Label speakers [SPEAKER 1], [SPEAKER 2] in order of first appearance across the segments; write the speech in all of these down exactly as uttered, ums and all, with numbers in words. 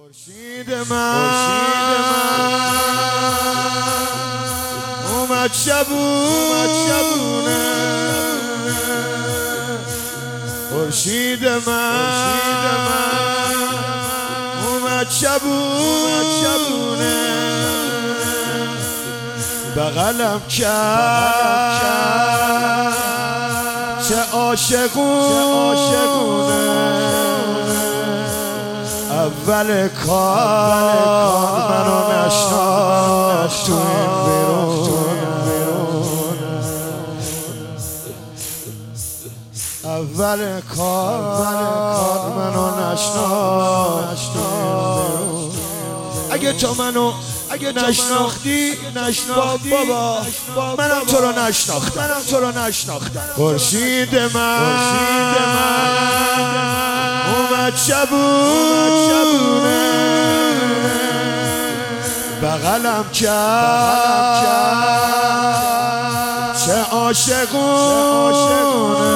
[SPEAKER 1] خورشید من اومد شبونه، خورشید من اومد شبونه، بغلم کرد چه عاشقونه، اول کار منو نشناخت تو این بیرون، اول کار منو نشناخت تو این بیرون. اگه تو منو اگه نشناختی نشناختی بابا، منم تو رو نشناختم، منم تو رو نشناختم. خورشید من اومد شبونه، بغلم کرد چه عاشقونه،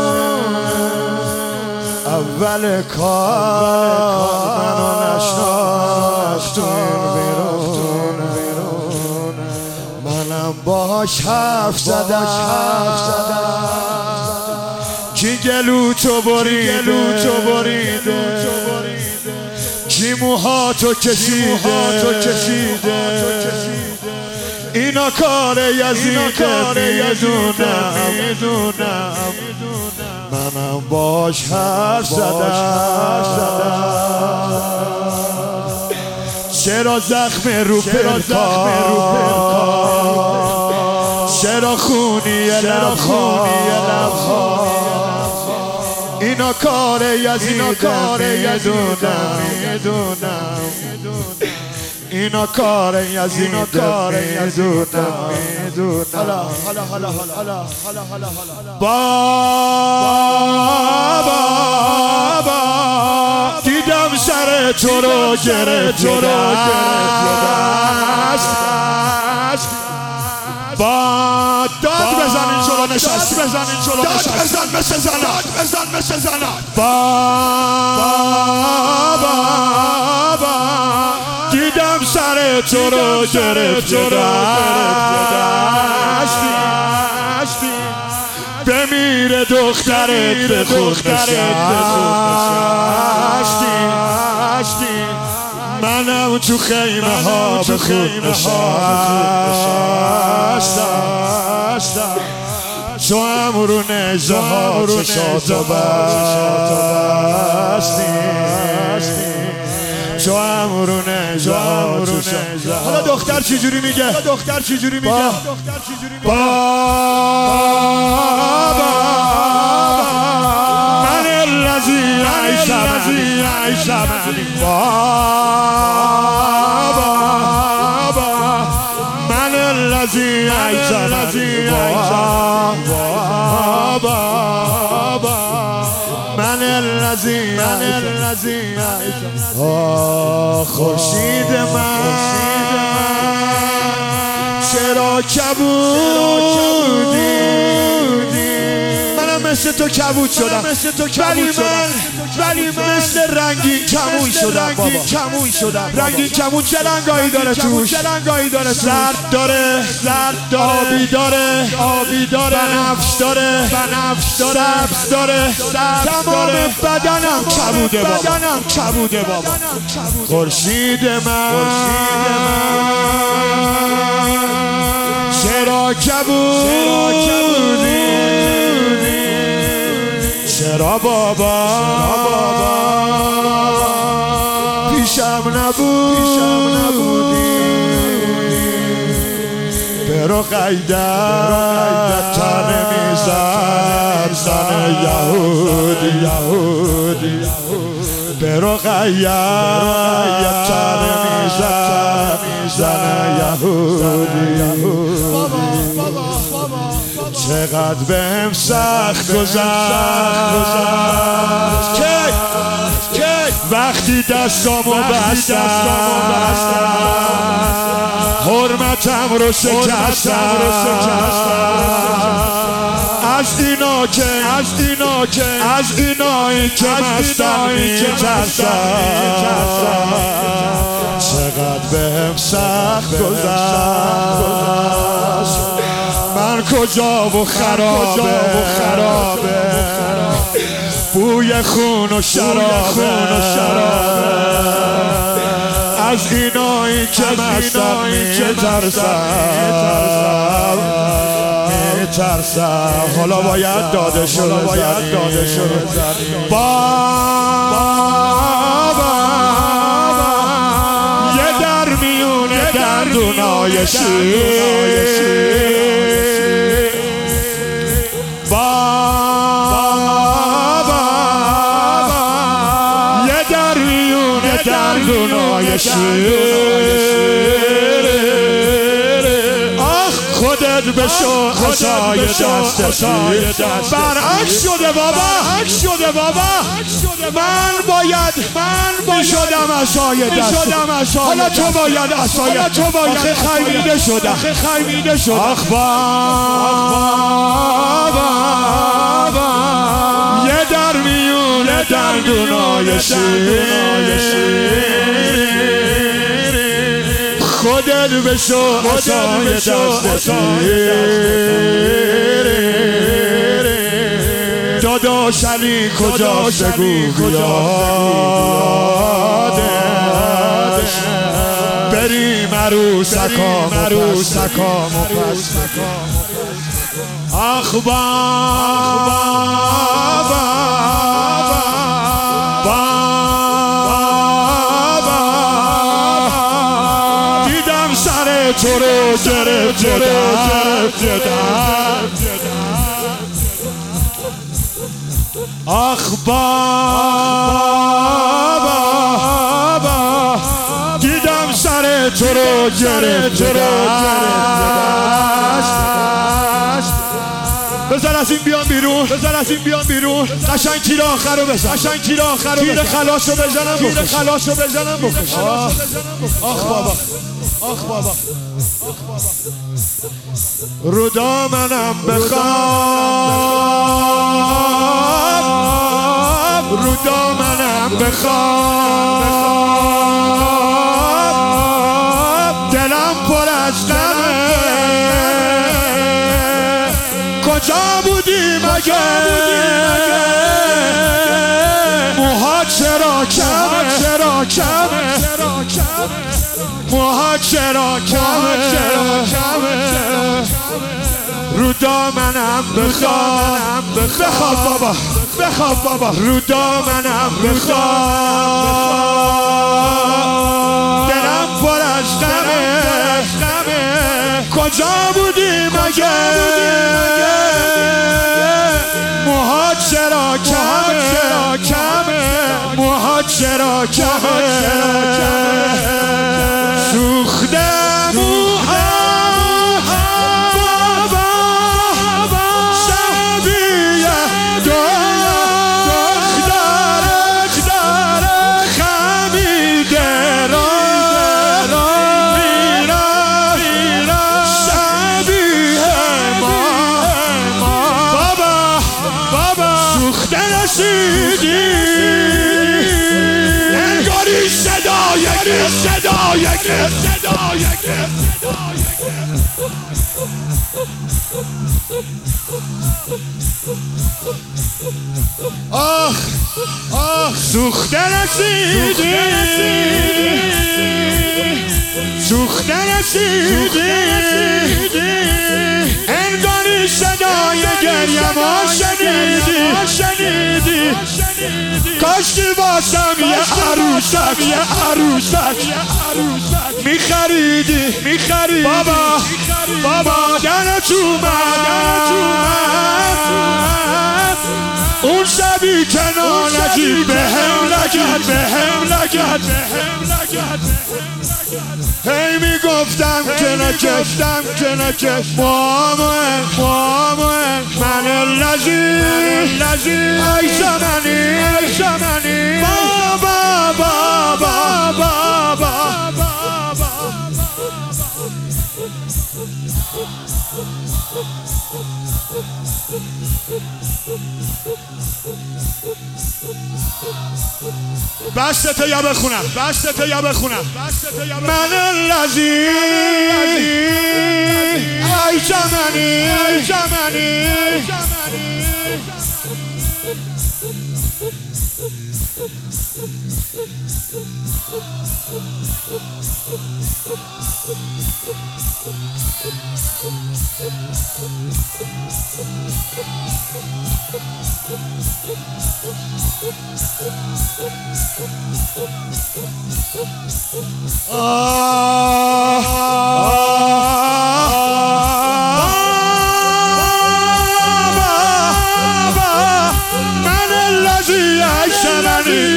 [SPEAKER 1] اول کار منو نشناخت تو این بیرون، منم باهاش حرف زدم کی گلو تو بریده، کی موهاتو کشیده، اینا کار یزیده میدونم، منم باش حرف زدم چرا زخم رو پلکا، چرا خونی لبخا، اینا کار یزیده میدونم، اینا کار یزیده میدونم. بابا دیدم سر تو رو گرفت با داد بزن این چلو نشستی، داد بزن مثل زنات، داد بزن مثل زنات. بابا دیدم سر تو رو گرفت داشتی، بمیره دخترت به خود نشستی، منم تو خیمه ها به خود نشستم، تو هم رو نجه ها چشاتو بستی، تو هم رو نجه ها چشاتو. حالا دختر چجوری میگه؟ دختر چجوری میگه؟ بابا من الذی عیشم، بابا من الذی عیشم، بابا من الذی عیشم. خورشید من چرا کبودی، منم مثل تو کبود شدم، ولی من ولی من مثل رنگین کمون شدم بابا، رنگین کمون چه رنگایی داره توش؟ زرد داره، آبی داره، بنفش داره، سبز داره، تمام بدنم کبوده بابا. خورشید من چرا کبودی، چرا بابا پیشم نبودی، به رقیدت تن میزد زن یهودی، به رقیدت تن میزد زن یهودی، چقدر بهم سخت گذشت وقتی دستامو بستم، حرمتم رو شکستم، از اینا که از اینا که از اینایی که مستم میترسم. سخت گذشت من کجا و خرابه بوی خون و شرابه از اینایی که مستم میترسم میترسم حالا باید داده شو بزنی بابا یه در میونه دندونای شیر بابا یه در میونه دندونای شیر آخ خودت بشو عصای دستشیر برعکس شده بابا شده بابا من باید من میشدم عصای دست حالا تو باید عصای تو باید خمیده شدم خمیده شدم آخ بابا یه در میونه دندونای شیر خودت بشو عصای دستشیر داداش علی کجاست بگو بیادش بریم عروسکام و پس آخ بابا دیدم سر تو رو گرفت آخ بابا دیدم سر تو رو گرفت بزن از این بیان بیرون بزن از این بیان بیرون قشنگ تیر آخر رو بزن قشنگ تیر آخر رو تیر خلاص رو بزنم تیر خلاص رو بزنم بکش آخ بابا آخ بابا رو دامنم بخواب رو دامنم بخواب دلم پر از غمه کجا بودی مگه موهات چرا کمه چرا کمه موهات چرا کمه رو دامنم بخواب بخواب بابا بخواب بابا رو دامنم بخواب دلم پر از غمه کجا بودی مگه موهات چرا کمه موهات چرا کمه سوخته موها بابا شبیه دختر خمیده را میرم شبیه ما بابا بابا سوخته رسیدی انگاری صدای صدای صدای آخ آخ سوخته رسیدی سوخته رسیدی انگاری صدای گریه ما شنیدی کاشکی باشم یه عروسک یه عروسک میخریدی میخریدی بابا بابا دلت اومد اون شبی که نانجی به هم لگد به هم لگد هی میگفتم که نکشتم که نکش مامه مامه من لذیذ لذیذ ای زمانی ای زمانی بابا بابا بابا بسته تا یا بخونم بسته تا یا بخونم من الذی ای جمنی ای جمنی من الذی عشرنی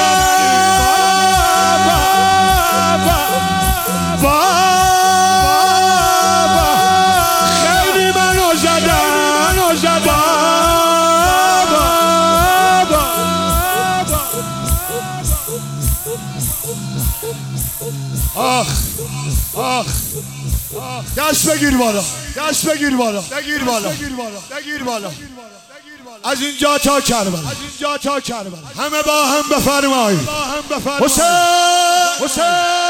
[SPEAKER 1] خیلی منو زدن منو زدن آخ آخ دست بگیر بالا دست بگیر بالا بگیر بالا بگیر بالا از اینجا تا کربلا از اینجا تا کربلا همه با هم بفرمایید حسین حسین